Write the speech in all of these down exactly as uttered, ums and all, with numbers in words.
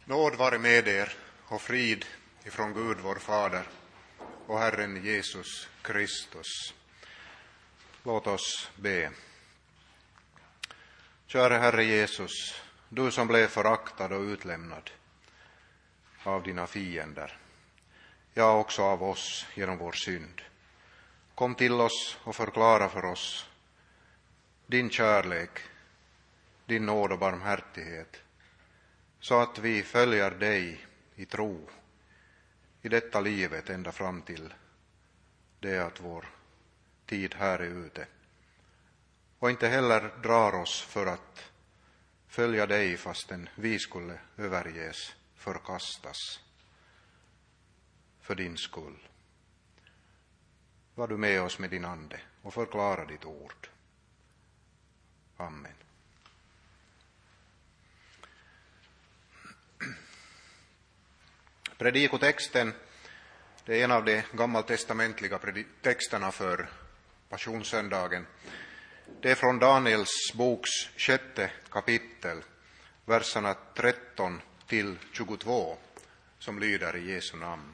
Nåd vare med er och frid ifrån Gud vår Fader och Herren Jesus Kristus. Låt oss be. Kära Herre Jesus, du som blev föraktad och utlämnad av dina fiender, ja också av oss genom vår synd. Kom till oss och förklara för oss din kärlek, din nåd och barmhärtighet, så att vi följer dig i tro i detta livet ända fram till det att vår tid här är ute. Och inte heller drar oss för att följa dig fastän vi skulle överges, förkastas för din skull. Var du med oss med din ande och förklara ditt ord. Amen. Predikotexten, det är en av de gammaltestamentliga texterna för passionssöndagen. Det är från Daniels boks sjätte kapitel, verserna tretton till tjugotvå, som lyder i Jesu namn.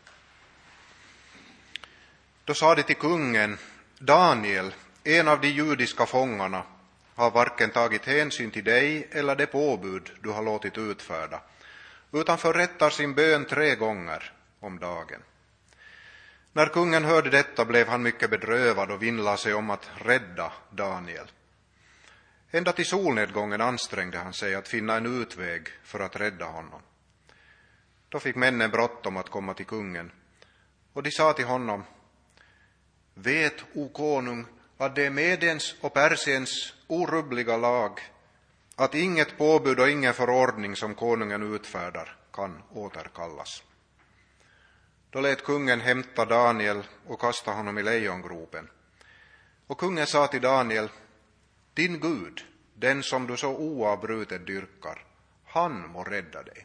Då sa de till kungen: Daniel, en av de judiska fångarna, har varken tagit hänsyn till dig eller det påbud du har låtit utfärda, utan förrättar sin bön tre gånger om dagen. När kungen hörde detta blev han mycket bedrövad och vinnlade sig om att rädda Daniel. Ända till solnedgången ansträngde han sig att finna en utväg för att rädda honom. Då fick männen bråttom att komma till kungen, och de sa till honom: Vet, o konung, att det är Medens och Persiens orubbliga lag att inget påbud och ingen förordning som konungen utfärdar kan återkallas. Då lät kungen hämta Daniel och kasta honom i lejongropen. Och kungen sa till Daniel: Din Gud, den som du så oavbrutet dyrkar, han må rädda dig.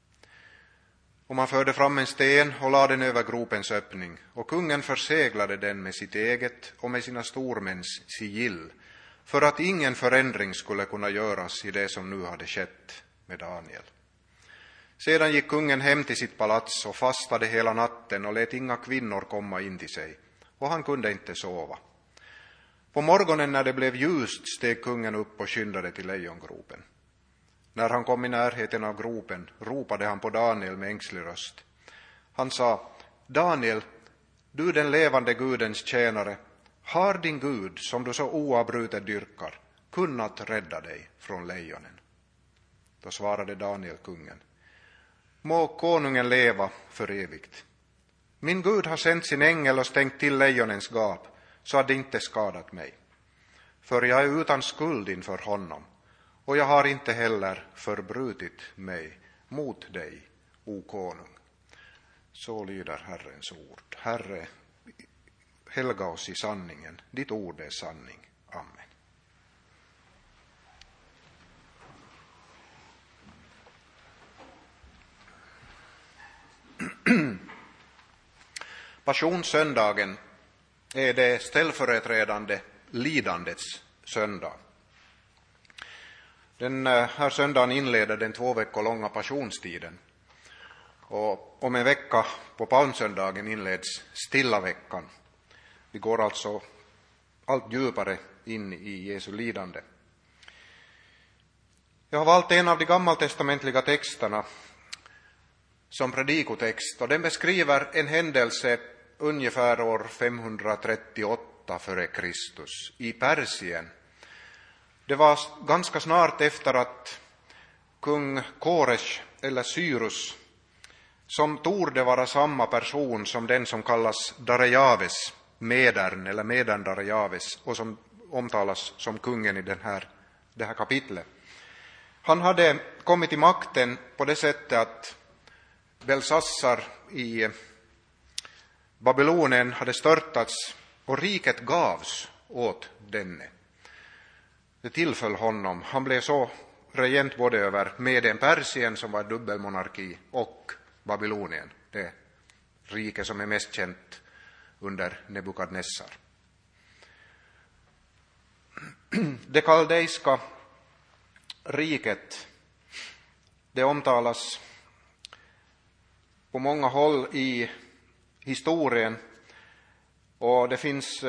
Och man förde fram en sten och lade den över gropens öppning, och kungen förseglade den med sitt eget och med sina stormäns sigill, för att ingen förändring skulle kunna göras i det som nu hade skett med Daniel. Sedan gick kungen hem till sitt palats och fastade hela natten och lät inga kvinnor komma in till sig, och han kunde inte sova. På morgonen när det blev ljust steg kungen upp och skyndade till lejongropen. När han kom i närheten av gropen ropade han på Daniel med ängslig röst. Han sa: Daniel, du den levande Gudens tjänare, har din Gud, som du så oavbrutet dyrkar, kunnat rädda dig från lejonen? Då svarade Daniel kungen: Må konungen leva för evigt. Min Gud har sänt sin ängel och stängt till lejonens gap, så att det inte skadat mig. För jag är utan skuld inför honom, och jag har inte heller förbrutit mig mot dig, o konung. Så lyder Herrens ord. Herre, helga oss i sanningen. Ditt ord är sanning. Amen. Passionssöndagen är det ställföreträdande lidandets söndag. Den här söndagen inleder den två veckor långa passionstiden, och om en vecka på palmsöndagen inleds stilla veckan. Vi går alltså allt djupare in i Jesu lidande. Jag har valt en av de gammaltestamentliga texterna som predikotext, och den beskriver en händelse ungefär år femhundratrettioåtta före Kristus i Persien. Det var ganska snart efter att kung Kores eller Cyrus, som torde vara samma person som den som kallas Darejaves, Medern eller Medern Darejaves, och som omtalas som kungen i den här, det här kapitlet. Han hade kommit till makten på det sättet att Belsassar i Babylonien hade störtats och riket gavs åt denne. Det tillföll honom. Han blev så regent både över Medien Persien, som var en dubbelmonarki, och Babylonien, det rike som är mest känt under Nebukadnessar. Det kaldeiska riket Det omtalas på många håll i historien, och det finns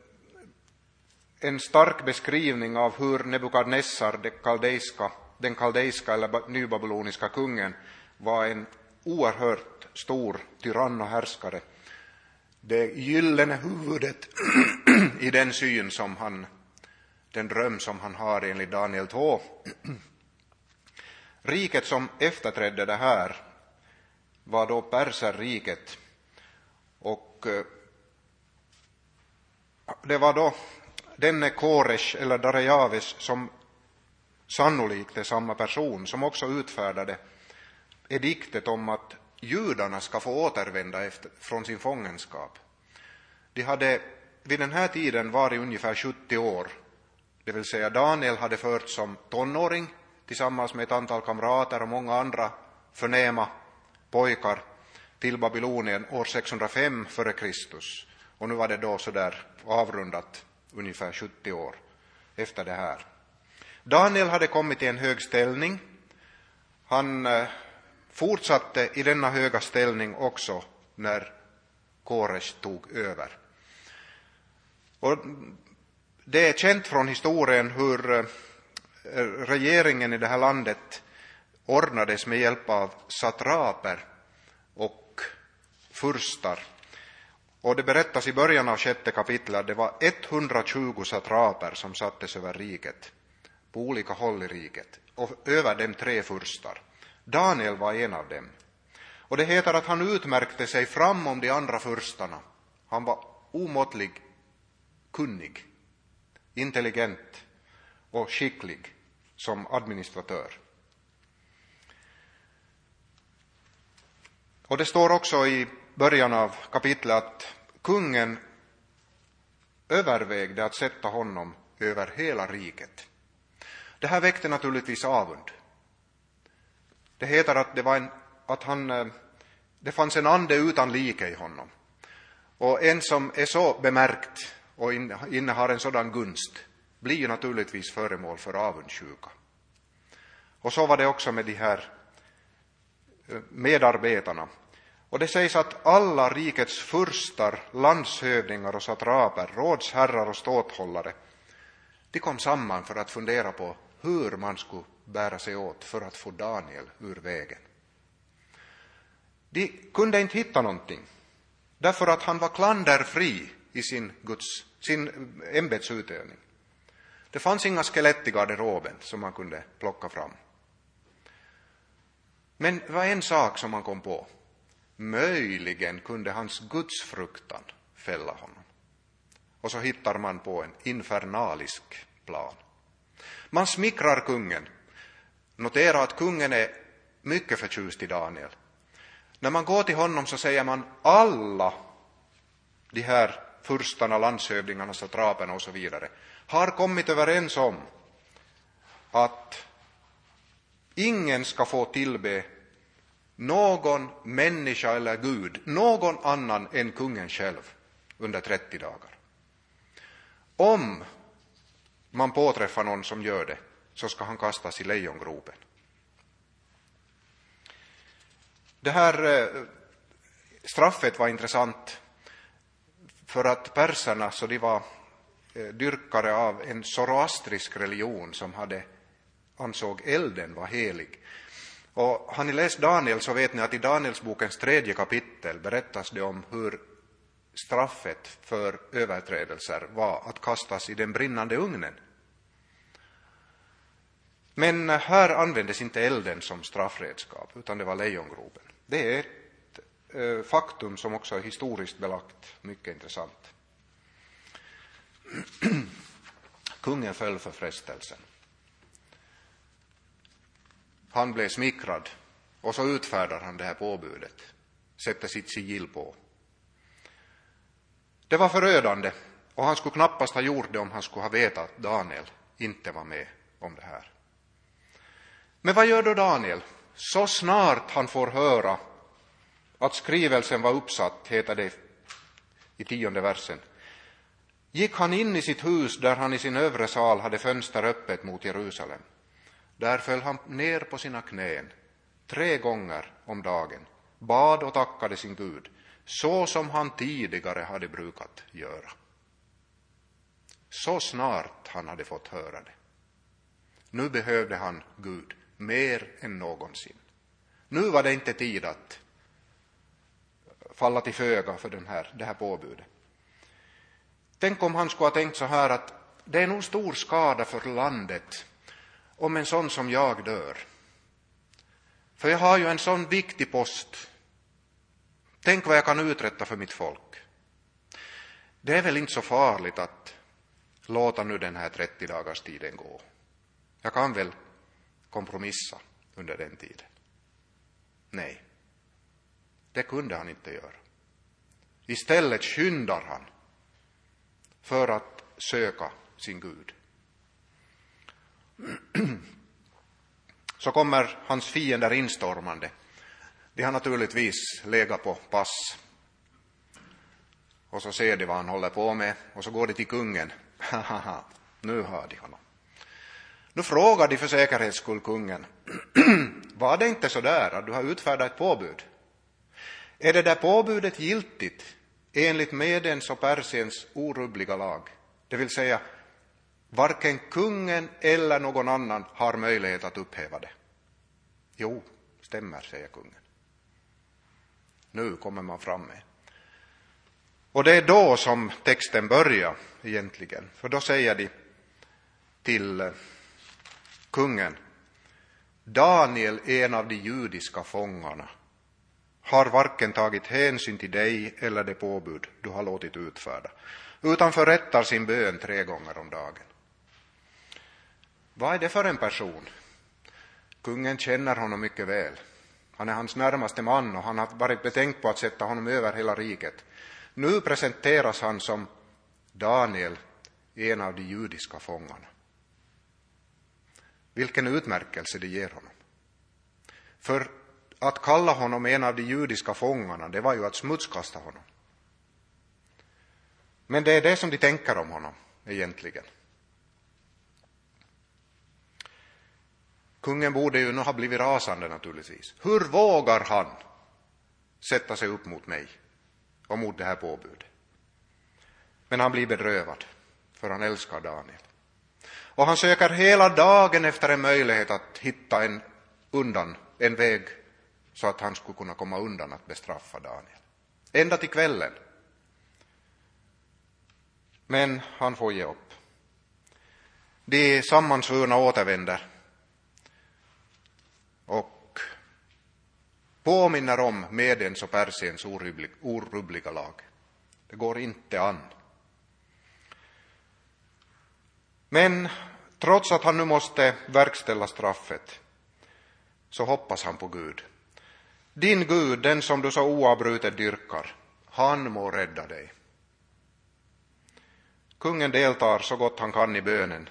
en stark beskrivning av hur Nebukadnessar, det kaldeiska, den kaldeiska eller nybabyloniska kungen, var en oerhört stor tyrann och härskare. Det gyllene huvudet i den syn som han, den dröm som han har enligt Daniel två. Riket som efterträdde det här var då Perserriket, och det var då denne Koresh eller Darejaves, som sannolikt är samma person, som också utfärdade ediktet om att judarna ska få återvända efter, från sin fångenskap. De hade vid den här tiden varit ungefär sjuttio år, det vill säga Daniel hade fört som tonåring tillsammans med ett antal kamrater och många andra förnäma pojkar till Babylonien år sexhundrafem före Kristus, och nu var det då så där avrundat ungefär sjuttio år efter det här. Daniel hade kommit i en hög ställning. Han eh, fortsatte i denna höga ställning också när Koresh tog över. Och det är känt från historien hur eh, regeringen i det här landet ordnades med hjälp av satraper och furstar. Och det berättas i början av sjätte kapitlet att det var etthundratjugo satraper som sattes över riket, på olika håll i riket, och över dem tre furstar. Daniel var en av dem. Och det heter att han utmärkte sig framom de andra furstarna. Han var omåttlig kunnig, intelligent och skicklig som administratör. Och det står också i början av kapitlet att kungen övervägde att sätta honom över hela riket. Det här väckte naturligtvis avund. Det heter att det var en, att han, det fanns en ande utan like i honom. Och en som är så bemärkt och innehar en sådan gunst blir ju naturligtvis föremål för avundsjuka. Och så var det också med de här medarbetarna. Och det sägs att alla rikets furstar, landshövdingar och satraper, rådsherrar och ståthållare, de kom samman för att fundera på hur man skulle bära sig åt för att få Daniel ur vägen. De kunde inte hitta någonting, därför att han var klanderfri i sin, Guds, sin ämbetsutövning. Det fanns inga skelett i garderoben som man kunde plocka fram. Men det var en sak som man kom på. Möjligen kunde hans gudsfruktan fälla honom. Och så hittar man på en infernalisk plan. Man smickrar kungen. Notera att kungen är mycket förtjust i Daniel. När man går till honom så säger man alla de här furstarna, landshövdingarna, satraperna och så vidare har kommit överens om att ingen ska få tillbe någon människa eller Gud, någon annan än kungen själv under trettio dagar. Om man påträffar någon som gör det, så ska han kastas i lejongropen. Det här eh, straffet var intressant för att perserna, så de var eh, dyrkare av en zoroastrisk religion som hade ansåg elden var helig. Och har ni läst Daniel så vet ni att i Danielsbokens tredje kapitel berättas det om hur straffet för överträdelser var att kastas i den brinnande ugnen. Men här användes inte elden som straffredskap, utan det var lejongropen. Det är ett eh, faktum som också är historiskt belagt, mycket intressant. Kungen föll för frestelsen. Han blev smickrad, och så utfärdar han det här påbudet, sätter sitt sigill på. Det var förödande, och han skulle knappast ha gjort det om han skulle ha vetat att Daniel inte var med om det här. Men vad gör då Daniel? Så snart han får höra att skrivelsen var uppsatt, heter det i tionde versen, gick han in i sitt hus där han i sin övre sal hade fönster öppet mot Jerusalem. Där föll han ner på sina knän tre gånger om dagen, bad och tackade sin Gud, så som han tidigare hade brukat göra. Så snart han hade fått höra det. Nu behövde han Gud mer än någonsin. Nu var det inte tid att falla till föga för den här, det här påbudet. Tänk om han skulle ha tänkt så här att det är nog stor skada för landet om en sån som jag dör. För jag har ju en sån viktig post. Tänk vad jag kan uträtta för mitt folk. Det är väl inte så farligt att låta nu den här trettio dagars tiden gå. Jag kan väl kompromissa under den tiden. Nej, det kunde han inte göra. Istället skyndar han för att söka sin Gud. Så kommer hans fiender instormande. De har naturligtvis legat på pass. Och så ser de vad han håller på med. Och så går de till kungen. Haha, nu hör de honom. Nu frågar de för säkerhets skull kungen. Var det inte så där att du har utfärdat ett påbud? Är det där påbudet giltigt enligt Medens och Persiens orubbliga lag? Det vill säga, varken kungen eller någon annan har möjlighet att upphäva det. Jo, stämmer, säger kungen. Nu kommer man fram med. Och det är då som texten börjar egentligen. För då säger de till kungen: Daniel, en av de judiska fångarna, har varken tagit hänsyn till dig eller det påbud du har låtit utfärda, utan förrättar sin bön tre gånger om dagen. Vad är det för en person? Kungen känner honom mycket väl. Han är hans närmaste man och han har varit betänkt på att sätta honom över hela riket. Nu presenteras han som Daniel, en av de judiska fångarna. Vilken utmärkelse det ger honom. För att kalla honom en av de judiska fångarna, det var ju att smutskasta honom. Men det är det som de tänker om honom egentligen. Kungen borde ju nu ha blivit rasande naturligtvis. Hur vågar han sätta sig upp mot mig och mot det här påbudet? Men han blir bedrövad, för han älskar Daniel. Och han söker hela dagen efter en möjlighet att hitta en undan, en väg så att han skulle kunna komma undan att bestraffa Daniel. Ända till kvällen. Men han får ge upp. De sammansvurna återvänder och påminner om Medens och Persiens orubbliga lag. Det går inte an. Men trots att han nu måste verkställa straffet så hoppas han på Gud. Din Gud, den som du så oavbrutet dyrkar, han må rädda dig. Kungen deltar så gott han kan i bönen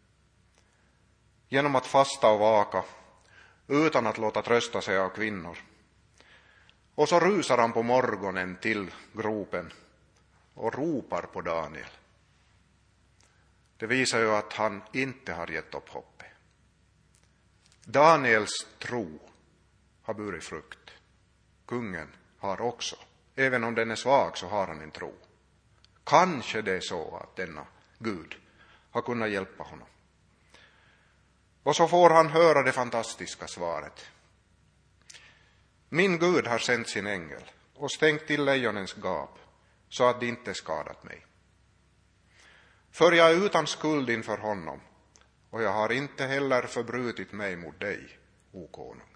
genom att fasta och vaka utan att låta trösta sig av kvinnor. Och så rusar han på morgonen till gropen och ropar på Daniel. Det visar ju att han inte har gett upp hoppet. Daniels tro har burit frukt. Kungen har också. Även om den är svag så har han en tro. Kanske det är så att denna Gud har kunnat hjälpa honom. Och så får han höra det fantastiska svaret. Min Gud har sänt sin ängel och stängt till lejonens gap så att det inte skadat mig. För jag är utan skuld inför honom och jag har inte heller förbrutit mig mot dig, o konung.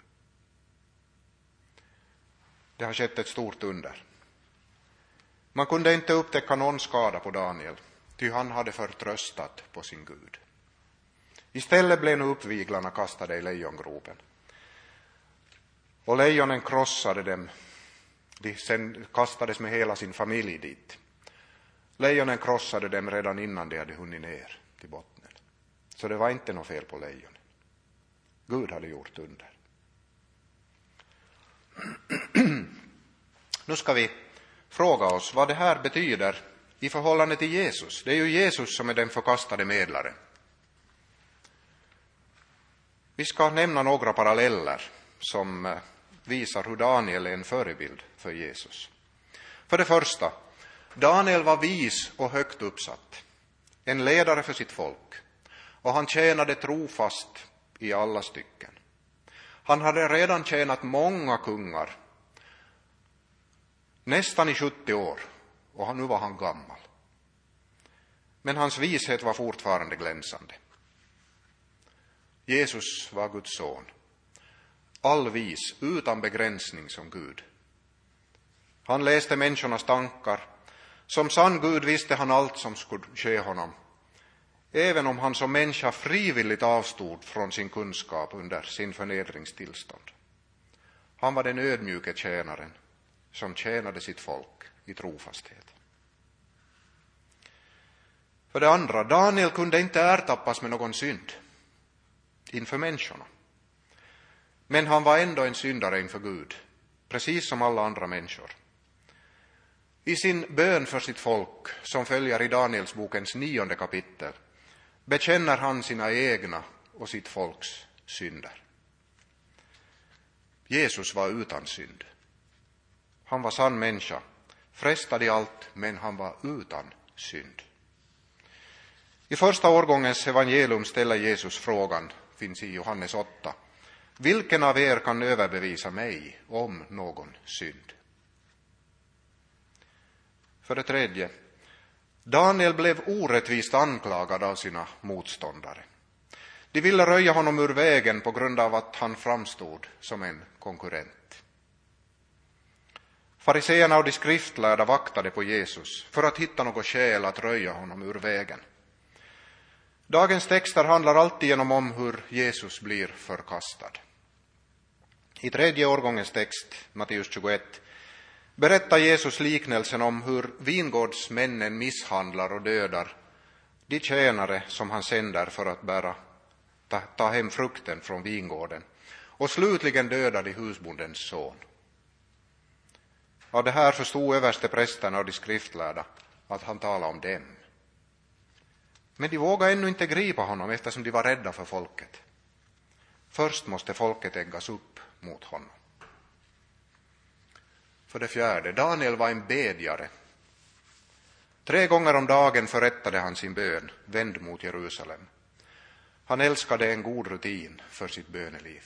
Det har skett ett stort under. Man kunde inte upptäcka någon skada på Daniel, ty han hade förtröstat på sin Gud. Istället blev nu uppviglarna kastade i lejongropen. Och lejonen krossade dem. De sen kastades med hela sin familj dit. Lejonen krossade dem redan innan de hade hunnit ner till botten. Så det var inte något fel på lejonen. Gud hade gjort under. Nu ska vi fråga oss vad det här betyder i förhållande till Jesus. Det är ju Jesus som är den förkastade medlaren. Vi ska nämna några paralleller som visar hur Daniel är en förebild för Jesus. För det första, Daniel var vis och högt uppsatt, en ledare för sitt folk, och han tjänade trofast i alla stycken. Han hade redan tjänat många kungar, nästan i sjuttio år, och nu var han gammal. Men hans vishet var fortfarande glänsande. Jesus var Guds son, allvis, utan begränsning som Gud. Han läste människornas tankar. Som sann Gud visste han allt som skulle ske honom, även om han som människa frivilligt avstod från sin kunskap under sin förnedringstillstånd. Han var den ödmjuke tjänaren som tjänade sitt folk i trofasthet. För det andra, Daniel kunde inte ertappas med någon synd inför människorna. Men han var ändå en syndare inför Gud, precis som alla andra människor. I sin bön för sitt folk, som följer i Danielsbokens nionde kapitel, bekänner han sina egna och sitt folks synder. Jesus var utan synd. Han var sann människa, frestad i allt, men han var utan synd. I första årgångens evangelium ställer Jesus frågan, finns i Johannes åtta. Vilken av er kan överbevisa mig om någon synd? För det tredje, Daniel blev orättvist anklagad av sina motståndare. De ville röja honom ur vägen på grund av att han framstod som en konkurrent. Fariseerna och de skriftlärda vaktade på Jesus för att hitta något skäl att röja honom ur vägen. Dagens texter handlar alltigenom om hur Jesus blir förkastad. I tredje årgångens text, Matteus tjugoett, berättar Jesus liknelsen om hur vingårdsmännen misshandlar och dödar de tjänare som han sänder för att bära, ta, ta hem frukten från vingården, och slutligen dödar de husbondens son. Av det här förstod översteprästerna och de skriftlärda att han talade om dem. Men de vågade ännu inte gripa honom eftersom de var rädda för folket. Först måste folket äggas upp mot honom. För det fjärde, Daniel var en bedjare. Tre gånger om dagen förrättade han sin bön, vänd mot Jerusalem. Han älskade en god rutin för sitt böneliv.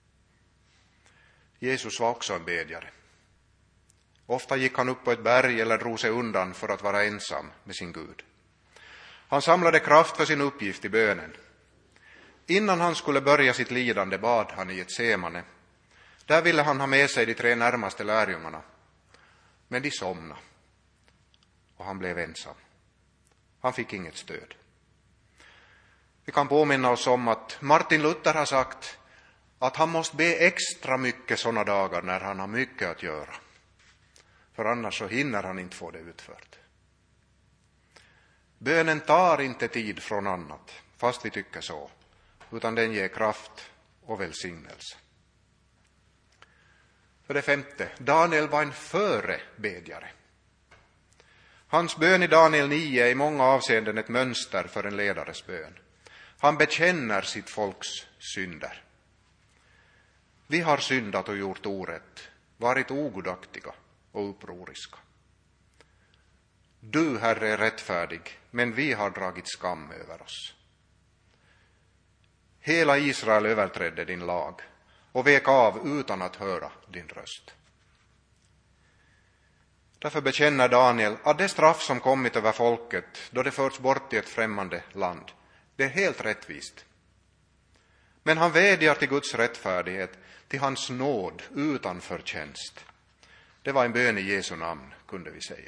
Jesus var också en bedjare. Ofta gick han upp på ett berg eller drog sig undan för att vara ensam med sin Gud. Han samlade kraft för sin uppgift i bönen. Innan han skulle börja sitt lidande bad han i Getsemane. Där ville han ha med sig de tre närmaste lärjungarna. Men de somnade. Och han blev ensam. Han fick inget stöd. Vi kan påminna oss om att Martin Luther har sagt att han måste be extra mycket sådana dagar när han har mycket att göra. För annars så hinner han inte få det utfört. Bönen tar inte tid från annat, fast vi tycker så, utan den ger kraft och välsignelse. För det femte, Daniel var en förebedjare. Hans bön i Daniel nio är i många avseenden ett mönster för en ledares bön. Han bekänner sitt folks synder. Vi har syndat och gjort orätt, varit ogudaktiga och upproriska. Du, Herre, är rättfärdig, men vi har dragit skam över oss. Hela Israel överträdde din lag och vek av utan att höra din röst. Därför bekänner Daniel att det straff som kommit över folket då det förts bort i ett främmande land, det är helt rättvist. Men han vädjar till Guds rättfärdighet, till hans nåd utan förtjänst. Det var en bön i Jesu namn, kunde vi säga.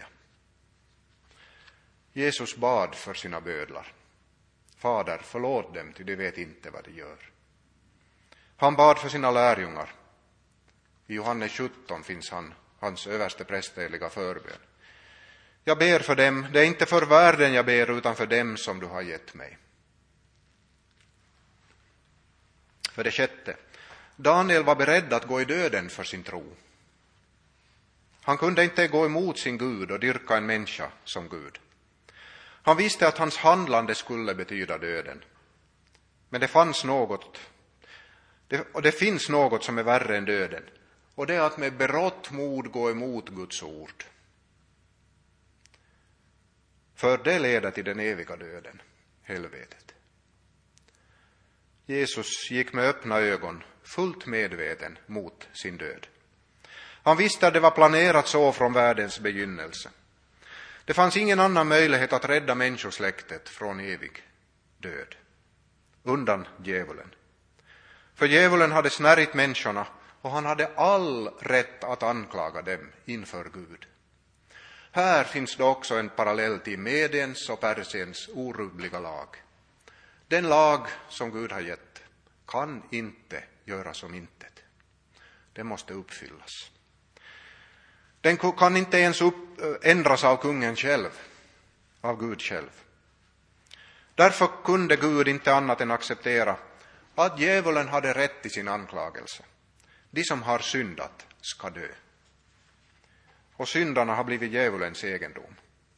Jesus bad för sina bödlar. Fader, förlåt dem, ty de vet inte vad de gör. Han bad för sina lärjungar. I Johannes sjutton finns han, hans överste prästerliga förbön. Jag ber för dem, det är inte för världen jag ber, utan för dem som du har gett mig. För det sjätte, Daniel var beredd att gå i döden för sin tro. Han kunde inte gå emot sin Gud och dyrka en människa som Gud. Han visste att hans handlande skulle betyda döden. Men det fanns något, Det, och det finns något som är värre än döden. Och det är att med berått mod gå emot Guds ord. För det leder till den eviga döden, helvetet. Jesus gick med öppna ögon, fullt medveten mot sin död. Han visste att det var planerat så från världens begynnelse. Det fanns ingen annan möjlighet att rädda människosläktet från evig död. Undan djävulen. För djävulen hade snärjt människorna och han hade all rätt att anklaga dem inför Gud. Här finns det också en parallell till Mediens och Persiens orubbliga lag. Den lag som Gud har gett kan inte göras om intet. Den måste uppfyllas. Den kan inte ens upp, ändras av kungen själv, av Gud själv. Därför kunde Gud inte annat än acceptera att djävulen hade rätt i sin anklagelse. De som har syndat ska dö. Och syndarna har blivit djävulens egendom.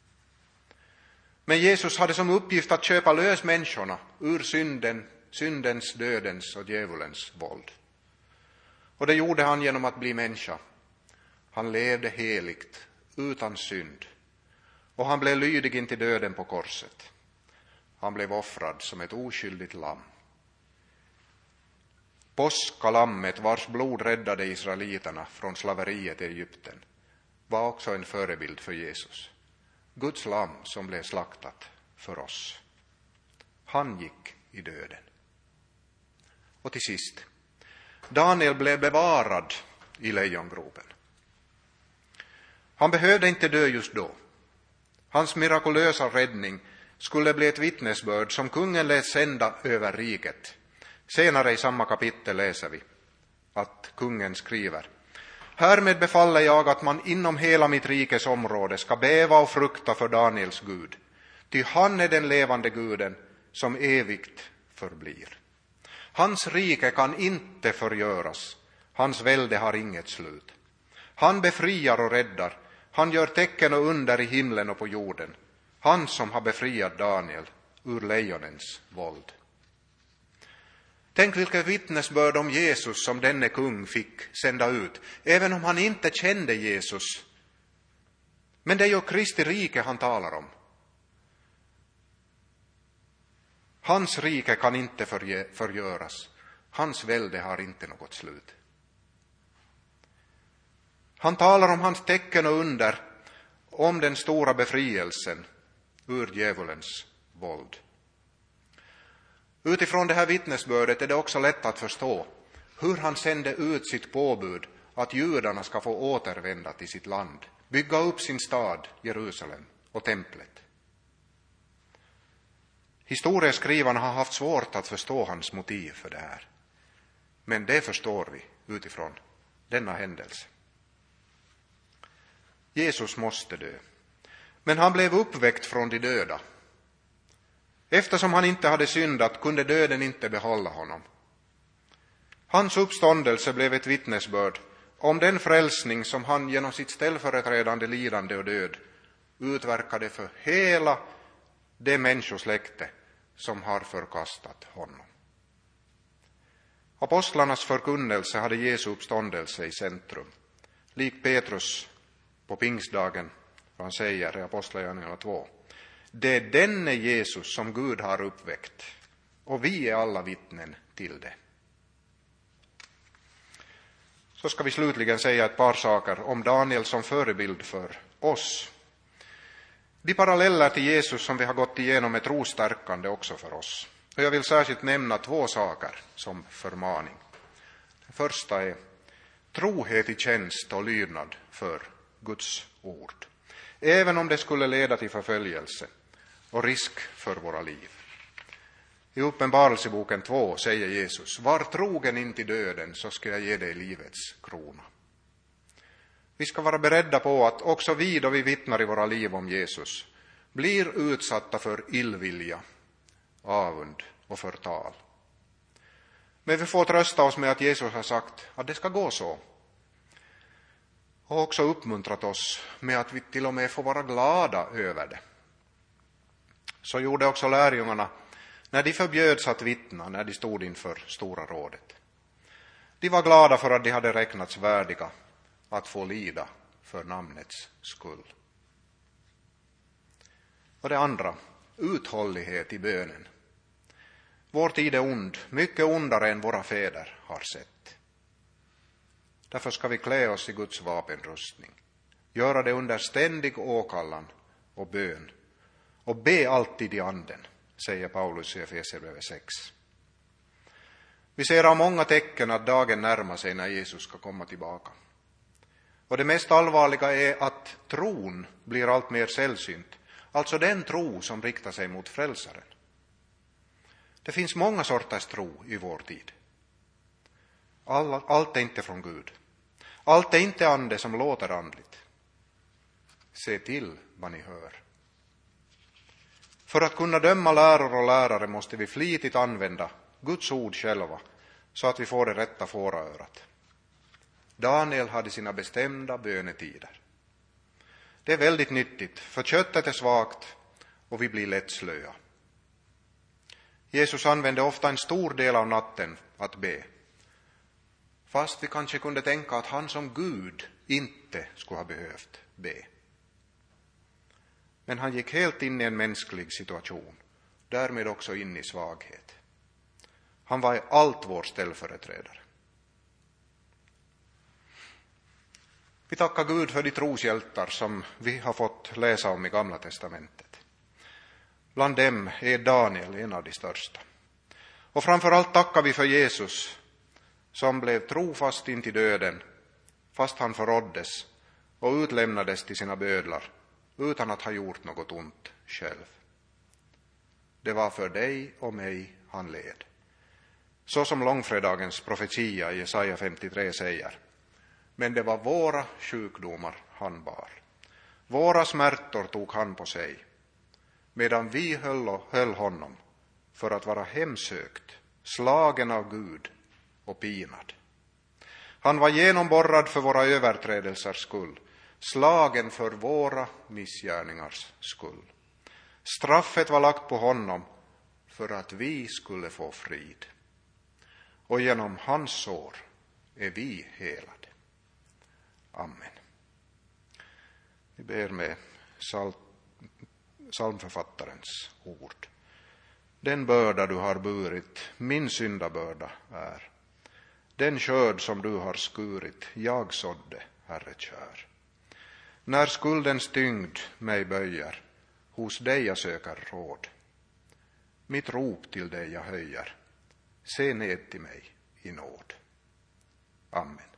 Men Jesus hade som uppgift att köpa lös människorna ur synden, syndens, dödens och djävulens våld. Och det gjorde han genom att bli människa. Han levde heligt, utan synd. Och han blev lydig in till döden på korset. Han blev offrad som ett oskyldigt lamm. Påskalammet, vars blod räddade israeliterna från slaveriet i Egypten, var också en förebild för Jesus. Guds lamm som blev slaktat för oss. Han gick i döden. Och till sist, Daniel blev bevarad i lejongropen. Han behövde inte dö just då. Hans mirakulösa räddning skulle bli ett vittnesbörd som kungen lät sända över riket. Senare i samma kapitel läser vi att kungen skriver: Härmed befaller jag att man inom hela mitt rikes område ska bäva och frukta för Daniels Gud. Ty han är den levande guden som evigt förblir. Hans rike kan inte förgöras. Hans välde har inget slut. Han befriar och räddar. Han gör tecken och under i himlen och på jorden. Han som har befriat Daniel ur lejonens våld. Tänk vilket vittnesbörd om Jesus som denne kung fick sända ut, även om han inte kände Jesus. Men det är ju Kristi rike han talar om. Hans rike kan inte förgöras. Hans välde har inte något slut. Han talar om hans tecken och under, om den stora befrielsen ur djävulens våld. Utifrån det här vittnesbördet är det också lätt att förstå hur han sände ut sitt påbud att judarna ska få återvända till sitt land, bygga upp sin stad Jerusalem och templet. Historieskrivarna har haft svårt att förstå hans motiv för det här. Men det förstår vi utifrån denna händelse. Jesus måste dö. Men han blev uppväckt från de döda. Eftersom han inte hade syndat kunde döden inte behålla honom. Hans uppståndelse blev ett vittnesbörd om den frälsning som han genom sitt ställföreträdande lidande och död utverkade för hela det människosläkte som har förkastat honom. Apostlarnas förkunnelse hade Jesu uppståndelse i centrum. Lik Petrus på pingstdagen, han säger i Apostlagärningarna två. Det är denne Jesus som Gud har uppväckt, och vi är alla vittnen till det. Så ska vi slutligen säga ett par saker om Daniel som förebild för oss. De paralleller till Jesus som vi har gått igenom är trostärkande också för oss. Och jag vill särskilt nämna två saker som förmaning. Den första är trohet i tjänst och lydnad för Guds ord. Även om det skulle leda till förföljelse och risk för våra liv. I Uppenbarelseboken två säger Jesus: var trogen in till döden, så ska jag ge dig livets krona. Vi ska vara beredda på att också vi, då vi vittnar i våra liv om Jesus, blir utsatta för illvilja, avund och förtal. Men vi får trösta oss med att Jesus har sagt att det ska gå så. Och också uppmuntrat oss med att vi till och med får vara glada över det. Så gjorde också lärjungarna när de förbjöds att vittna, när de stod inför stora rådet. De var glada för att de hade räknats värdiga att få lida för namnets skull. Och det andra, uthållighet i bönen. Vår tid är ond, mycket ondare än våra fäder har sett. Därför ska vi klä oss i Guds vapenrustning, göra det under ständig åkallan och bön, och be alltid i anden, säger Paulus i Efesierbrevet sex. Vi ser av många tecken att dagen närmar sig när Jesus ska komma tillbaka. Och det mest allvarliga är att tron blir allt mer sällsynt, alltså den tro som riktar sig mot frälsaren. Det finns många sorters tro i vår tid. All, allt är inte från Gud. Allt är inte ande som låter andligt. Se till vad ni hör. För att kunna döma lärare och lärare måste vi flitigt använda Guds ord själva, så att vi får det rätta fåraörat. Daniel hade sina bestämda bönetider. Det är väldigt nyttigt, för köttet är svagt och vi blir lätt slöa. Jesus använde ofta en stor del av natten att be, fast vi kanske kunde tänka att han som Gud inte skulle ha behövt be. Men han gick helt in i en mänsklig situation, därmed också in i svaghet. Han var i allt vår ställföreträdare. Vi tackar Gud för de troshjältar som vi har fått läsa om i Gamla testamentet. Bland dem är Daniel en av de största. Och framförallt tackar vi för Jesus, som blev trofast in till döden, fast han förråddes och utlämnades till sina bödlar utan att ha gjort något ont själv. Det var för dig och mig han led. Så som långfredagens profetia i Jesaja femtiotre säger. Men det var våra sjukdomar han bar. Våra smärtor tog han på sig, medan vi höll, höll honom för att vara hemsökt, slagen av Gud och pinad. Han var genomborrad för våra överträdelsers skull, slagen för våra missgärningars skull. Straffet var lagt på honom för att vi skulle få frid. Och genom hans sår är vi helade. Amen. Vi ber med psal- psalmförfattarens ord. Den börda du har burit, min syndabörda är. Den skörd som du har skurit, jag sådde, Herre kär. När skuldens tyngd mig böjer, hos dig jag söker råd. Mitt rop till dig jag höjer, se ned till mig i nåd. Amen.